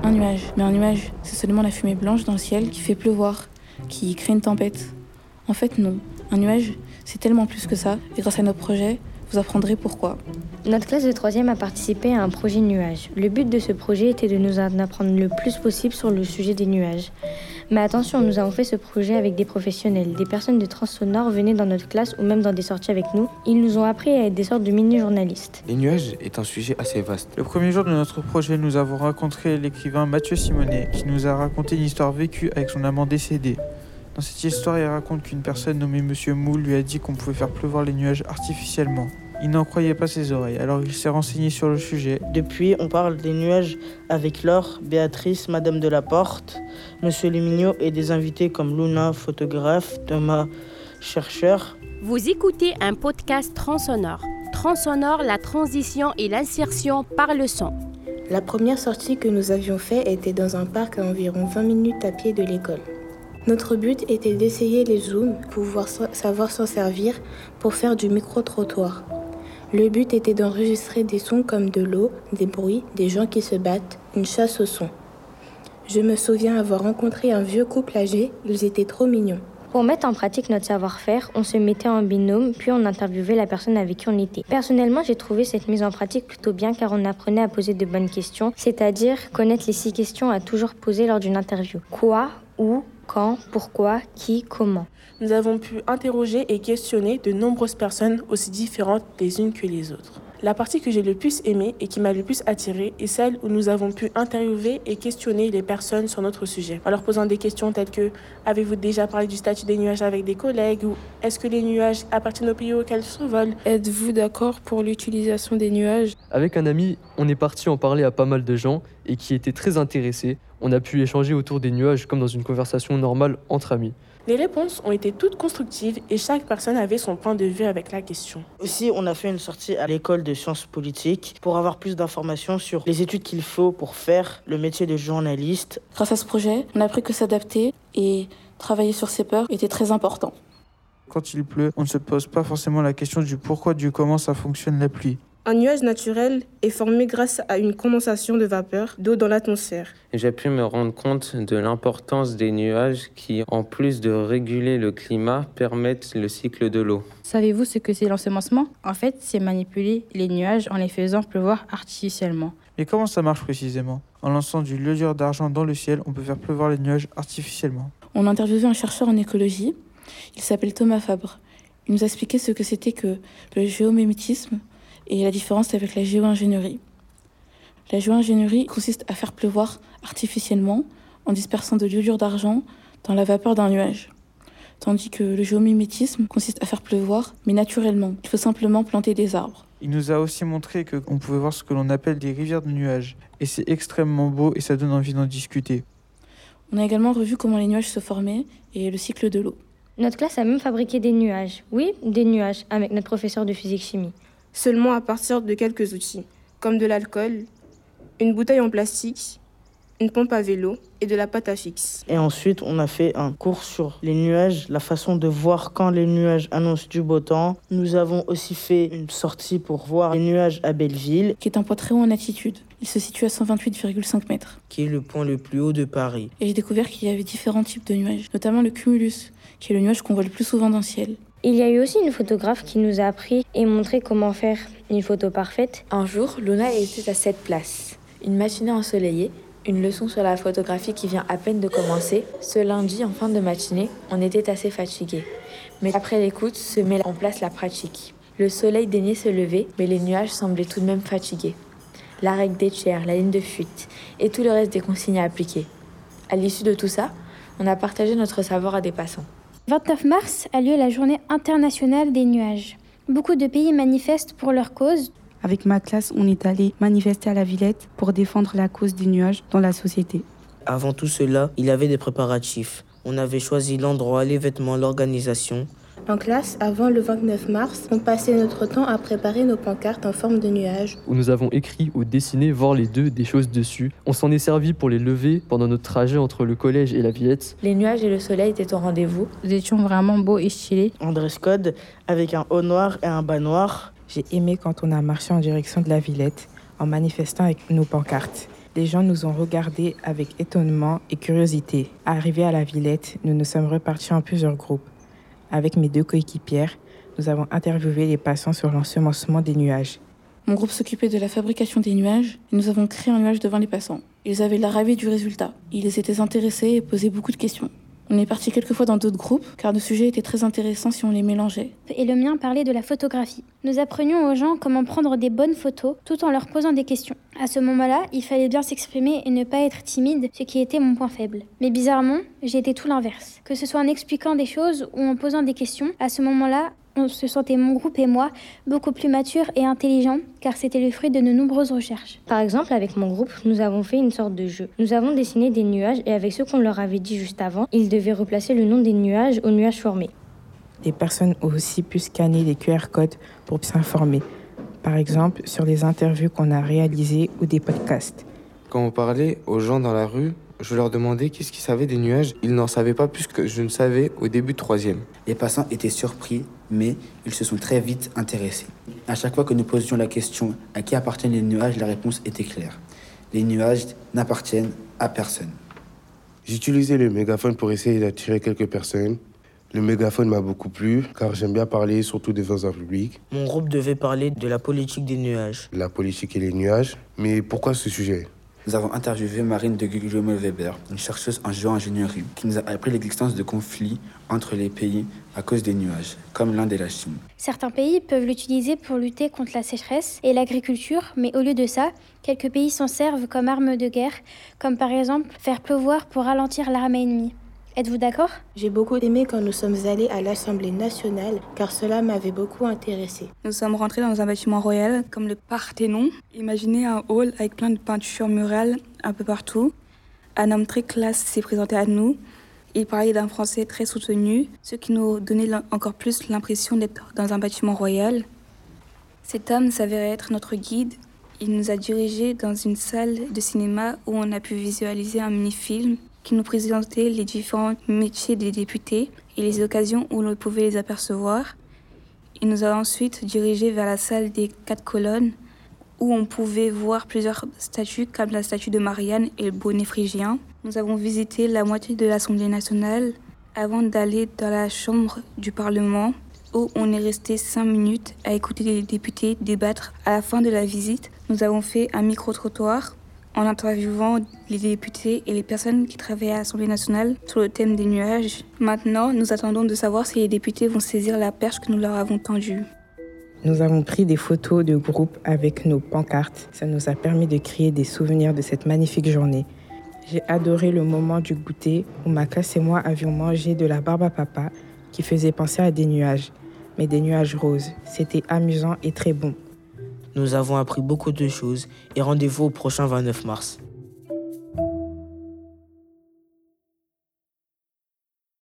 un nuage. Mais un nuage, c'est seulement la fumée blanche dans le ciel qui fait pleuvoir, qui crée une tempête. En fait, non. Un nuage, c'est tellement plus que ça. Et grâce à notre projet, vous apprendrez pourquoi. Notre classe de 3e a participé à un projet nuage. Le but de ce projet était de nous en apprendre le plus possible sur le sujet des nuages. Mais attention, nous avons fait ce projet avec des professionnels. Des personnes de Transsonore venaient dans notre classe ou même dans des sorties avec nous. Ils nous ont appris à être des sortes de mini-journalistes. Les nuages est un sujet assez vaste. Le premier jour de notre projet, nous avons rencontré l'écrivain Mathieu Simonet, qui nous a raconté une histoire vécue avec son amant décédé. Dans cette histoire, il raconte qu'une personne nommée Monsieur Moule lui a dit qu'on pouvait faire pleuvoir les nuages artificiellement. Il n'en croyait pas ses oreilles, alors il s'est renseigné sur le sujet. Depuis, on parle des nuages avec Laure, Béatrice, Madame de la Porte, Monsieur Lémignot et des invités comme Luna, photographe, Thomas, chercheur. Vous écoutez un podcast Transsonore. Transsonore, la transition et l'insertion par le son. La première sortie que nous avions faite était dans un parc à environ 20 minutes à pied de l'école. Notre but était d'essayer les zooms, pouvoir savoir s'en servir pour faire du micro-trottoir. Le but était d'enregistrer des sons comme de l'eau, des bruits, des gens qui se battent, une chasse au son. Je me souviens avoir rencontré un vieux couple âgé, ils étaient trop mignons. Pour mettre en pratique notre savoir-faire, on se mettait en binôme, puis on interviewait la personne avec qui on était. Personnellement, j'ai trouvé cette mise en pratique plutôt bien car on apprenait à poser de bonnes questions, c'est-à-dire connaître les 6 questions à toujours poser lors d'une interview. Quoi, où, quand, pourquoi, qui, comment. Nous avons pu interroger et questionner de nombreuses personnes aussi différentes les unes que les autres. La partie que j'ai le plus aimée et qui m'a le plus attirée est celle où nous avons pu interviewer et questionner les personnes sur notre sujet, en leur posant des questions telles que « Avez-vous déjà parlé du statut des nuages avec des collègues » ou « Est-ce que les nuages appartiennent au pays auquel ils survolent ?» Êtes-vous d'accord pour l'utilisation des nuages ? Avec un ami, on est parti en parler à pas mal de gens et qui étaient très intéressés. On a pu échanger autour des nuages comme dans une conversation normale entre amis. Les réponses ont été toutes constructives et chaque personne avait son point de vue avec la question. Aussi, on a fait une sortie à l'école de sciences politiques pour avoir plus d'informations sur les études qu'il faut pour faire le métier de journaliste. Grâce à ce projet, on a appris que s'adapter et travailler sur ses peurs était très important. Quand il pleut, on ne se pose pas forcément la question du pourquoi, du comment ça fonctionne la pluie. Un nuage naturel est formé grâce à une condensation de vapeur d'eau dans l'atmosphère. J'ai pu me rendre compte de l'importance des nuages qui, en plus de réguler le climat, permettent le cycle de l'eau. Savez-vous ce que c'est l'ensemencement ? En fait, c'est manipuler les nuages en les faisant pleuvoir artificiellement. Mais comment ça marche précisément ? En lançant du levure d'argent dans le ciel, on peut faire pleuvoir les nuages artificiellement. On a interviewé un chercheur en écologie. Il s'appelle Thomas Fabre. Il nous a expliqué ce que c'était que le géomimétisme et la différence avec la géo-ingénierie. La géo-ingénierie consiste à faire pleuvoir artificiellement en dispersant de levure d'argent dans la vapeur d'un nuage. Tandis que le géomimétisme consiste à faire pleuvoir, mais naturellement. Il faut simplement planter des arbres. Il nous a aussi montré qu'on pouvait voir ce que l'on appelle des rivières de nuages. Et c'est extrêmement beau et ça donne envie d'en discuter. On a également revu comment les nuages se formaient et le cycle de l'eau. Notre classe a même fabriqué des nuages. Oui, des nuages, avec notre professeur de physique-chimie. Seulement à partir de quelques outils, comme de l'alcool, une bouteille en plastique, une pompe à vélo et de la pâte à fixe. Et ensuite, on a fait un cours sur les nuages, la façon de voir quand les nuages annoncent du beau temps. Nous avons aussi fait une sortie pour voir les nuages à Belleville, qui est un point très haut en altitude. Il se situe à 128,5 mètres. Qui est le point le plus haut de Paris. Et j'ai découvert qu'il y avait différents types de nuages, notamment le cumulus, qui est le nuage qu'on voit le plus souvent dans le ciel. Il y a eu aussi une photographe qui nous a appris et montré comment faire une photo parfaite. Un jour, Luna était à cette place. Une matinée ensoleillée, une leçon sur la photographie qui vient à peine de commencer. Ce lundi, en fin de matinée, on était assez fatigués. Mais après l'écoute, se met en place la pratique. Le soleil daignait se lever, mais les nuages semblaient tout de même fatigués. La règle des tiers, la ligne de fuite et tout le reste des consignes à appliquer. À l'issue de tout ça, on a partagé notre savoir à des passants. 29 mars a lieu la journée internationale des nuages. Beaucoup de pays manifestent pour leur cause. Avec ma classe, on est allé manifester à la Villette pour défendre la cause des nuages dans la société. Avant tout cela, il y avait des préparatifs. On avait choisi l'endroit, les vêtements, l'organisation. En classe, avant le 29 mars, on passait notre temps à préparer nos pancartes en forme de nuages. Où nous avons écrit ou dessiné, voire les deux, des choses dessus. On s'en est servi pour les lever pendant notre trajet entre le collège et la Villette. Les nuages et le soleil étaient au rendez-vous. Nous étions vraiment beaux et stylés. En dress code, avec un haut noir et un bas noir. J'ai aimé quand on a marché en direction de la Villette, en manifestant avec nos pancartes. Les gens nous ont regardés avec étonnement et curiosité. Arrivés à la Villette, nous nous sommes repartis en plusieurs groupes. Avec mes 2 coéquipières, nous avons interviewé les passants sur l'ensemencement des nuages. Mon groupe s'occupait de la fabrication des nuages et nous avons créé un nuage devant les passants. Ils avaient la ravie du résultat. Ils étaient intéressés et posaient beaucoup de questions. On est parti quelques fois dans d'autres groupes car nos sujets étaient très intéressants si on les mélangeait. Et le mien parlait de la photographie. Nous apprenions aux gens comment prendre des bonnes photos tout en leur posant des questions. À ce moment-là, il fallait bien s'exprimer et ne pas être timide, ce qui était mon point faible. Mais bizarrement, j'ai été tout l'inverse. Que ce soit en expliquant des choses ou en posant des questions, à ce moment-là, on se sentait, mon groupe et moi, beaucoup plus matures et intelligents, car c'était le fruit de nos nombreuses recherches. Par exemple, avec mon groupe, nous avons fait une sorte de jeu. Nous avons dessiné des nuages et avec ce qu'on leur avait dit juste avant, ils devaient replacer le nom des nuages aux nuages formés. Les personnes ont aussi pu scanner les QR codes pour s'informer. Par exemple, sur les interviews qu'on a réalisées ou des podcasts. Quand on parlait aux gens dans la rue, je leur demandais qu'est-ce qu'ils savaient des nuages. Ils n'en savaient pas plus que je ne savais au début de 3e. Les passants étaient surpris, mais ils se sont très vite intéressés. À chaque fois que nous posions la question « à qui appartiennent les nuages ?», la réponse était claire. Les nuages n'appartiennent à personne. J'utilisais le mégaphone pour essayer d'attirer quelques personnes. Le mégaphone m'a beaucoup plu, car j'aime bien parler, surtout devant un public. Mon groupe devait parler de la politique des nuages. La politique et les nuages. Mais pourquoi ce sujet ? Nous avons interviewé Marine de Guglielmo-Weber, une chercheuse en géo-ingénierie, qui nous a appris l'existence de conflits entre les pays à cause des nuages, comme l'Inde et la Chine. Certains pays peuvent l'utiliser pour lutter contre la sécheresse et l'agriculture, mais au lieu de ça, quelques pays s'en servent comme arme de guerre, comme par exemple faire pleuvoir pour ralentir l'armée ennemie. Êtes-vous d'accord ? J'ai beaucoup aimé quand nous sommes allés à l'Assemblée nationale, car cela m'avait beaucoup intéressée. Nous sommes rentrés dans un bâtiment royal, comme le Parthénon. Imaginez un hall avec plein de peintures murales un peu partout. Un homme très classe s'est présenté à nous. Il parlait d'un français très soutenu, ce qui nous donnait encore plus l'impression d'être dans un bâtiment royal. Cet homme s'avérait être notre guide. Il nous a dirigés dans une salle de cinéma où on a pu visualiser un mini-film qui nous présentait les différents métiers des députés et les occasions où l'on pouvait les apercevoir. Il nous a ensuite dirigés vers la salle des 4 colonnes où on pouvait voir plusieurs statues comme la statue de Marianne et le bonnet phrygien. Nous avons visité la moitié de l'Assemblée nationale avant d'aller dans la chambre du Parlement où on est resté 5 minutes à écouter les députés débattre. À la fin de la visite, nous avons fait un micro-trottoir en interviewant les députés et les personnes qui travaillent à l'Assemblée nationale sur le thème des nuages. Maintenant, nous attendons de savoir si les députés vont saisir la perche que nous leur avons tendue. Nous avons pris des photos de groupe avec nos pancartes. Ça nous a permis de créer des souvenirs de cette magnifique journée. J'ai adoré le moment du goûter où ma classe et moi avions mangé de la barbe à papa qui faisait penser à des nuages, mais des nuages roses. C'était amusant et très bon. Nous avons appris beaucoup de choses et rendez-vous au prochain 29 mars.